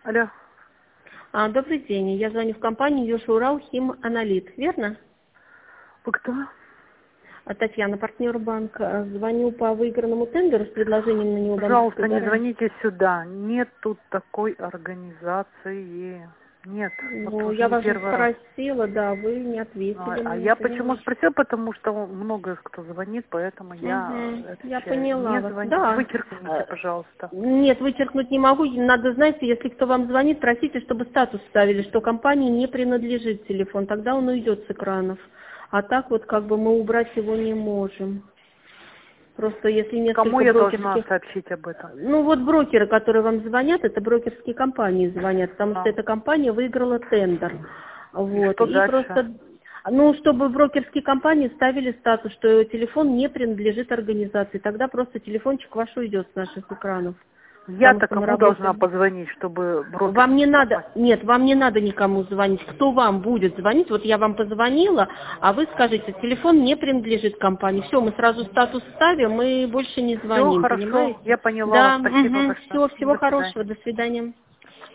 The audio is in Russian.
Алло. Добрый день. Я звоню в компанию Южный Урал Химаналит, верно? Вы кто? Татьяна, партнер банка. Звоню по выигранному тендеру с предложением на него Пожалуйста, банковской не гарантии. звоните сюда. Нет тут такой организации. Нет. Вот Ну, уже я не вас же первый раз. спросила, да, вы не ответили А мне, я почему понимаешь? спросила? Потому что много кто звонит, поэтому я Я отвечаю. поняла Не вас. звоните. Да. Вычеркните, пожалуйста. Нет, вычеркнуть не могу. Надо, знаете, если кто вам звонит, просите, чтобы статус ставили, что компании не принадлежит телефон. Тогда он уйдет с экранов. А так вот как бы мы убрать его не можем. Просто если Кому несколько я должна брокерских... сообщить об этом? Ну вот брокеры, которые вам звонят, это брокерские компании звонят, потому что А. эта компания выиграла тендер. И Вот. что И дальше? просто, ну, чтобы брокерские компании ставили статус, что телефон не принадлежит организации, тогда просто телефончик ваш уйдет с наших экранов. Потому Я-то что мы кому должна работаем. позвонить, чтобы Вам не брокерские надо, компании? нет, вам не надо никому звонить. Кто вам будет звонить? Вот я вам позвонила, а вы скажете, телефон не принадлежит компании. Все, мы сразу статус ставим, мы больше не Все звоним, хорошо. понимаете? Я поняла вас. Да, Спасибо угу, большое. все, всего До свидания. хорошего, до свидания.